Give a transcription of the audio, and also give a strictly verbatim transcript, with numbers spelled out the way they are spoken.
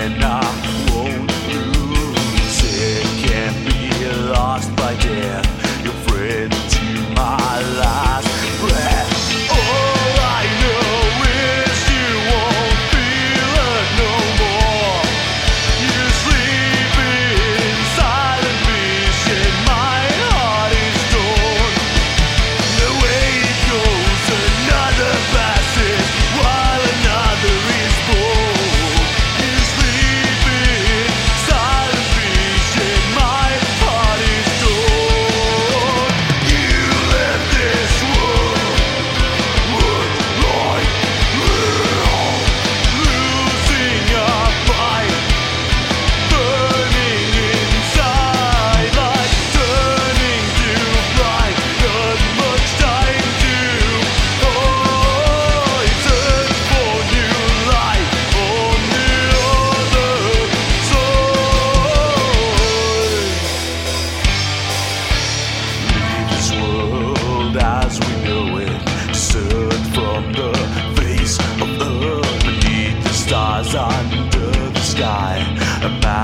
and I won't lose it. Can't be lost by death. Your friend to my last breath. All I know is you won't feel it no more. You sleep in silent vision. My heart is torn. The way it goes, another passes while another is born. You sleep in silent vision. My heart is torn. You left this world, look like hell, losing a fight, burning inside, like turning to blind. Not much time to poison for new life on the other side. Leave this world as we know it, search from the face of earth, beneath the stars, under the sky. Imagine